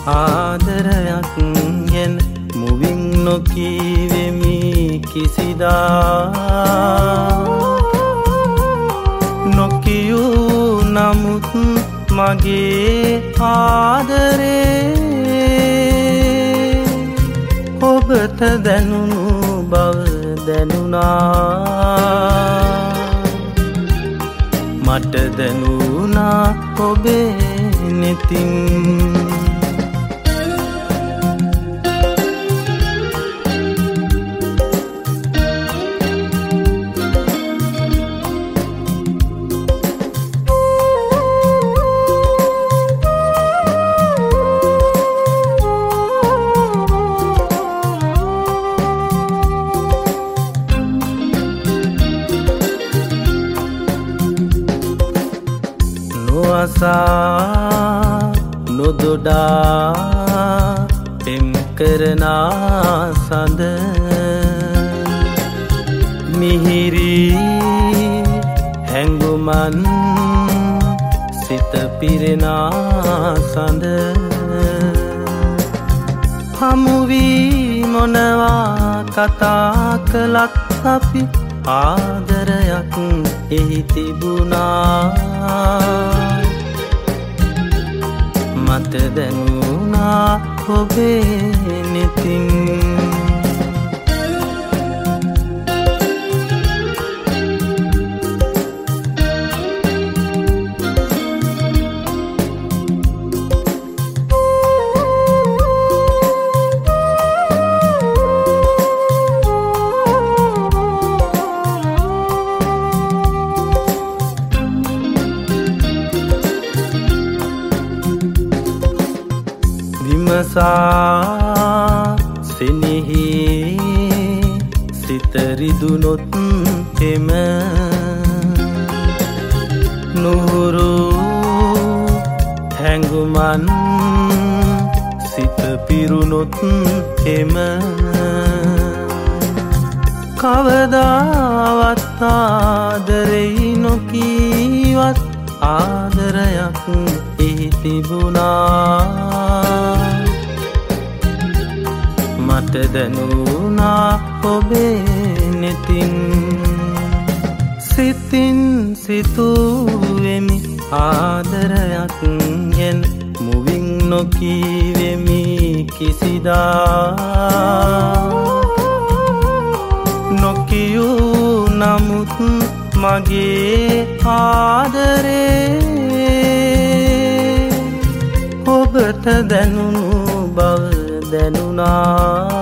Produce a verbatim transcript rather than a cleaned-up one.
ආදරයක් ගැන මුවින් නොකීවෙමි කිසිදා නොකියූ නමුත් මගේ ආදරේ ඔබට දැනුණු බව දැනුණා මට දැනුණා ඔබේ නෙතින් නොඅසා නොදොඩා පෙම් කරනා සඳ මිහිරි හැඟුමන් සිත පිරෙනා සඳ හමුවී මොනවා කතා කළත් අපි ආදරයක් එහි තිබුණා මට දැනුණා ඔබේ නෙතින් විමසා සෙනෙහි සිත රිදුනොත් එම නුහුරු හැඟුමන් සිත පිරුණොත් එම කවදාවත් ආදරෙයි නොකීවත් ආදරයක් එහි තිබුණා මට දැනුණා ඔබේ නෙතින් සිතින් සිතුවෙමි ආදරයක් ගැන මුවින් නොකීවෙමි කිසිදා නොකියූ නමුත් මගේ ආදරේ ඔබට දැනුණු බව දැනුණා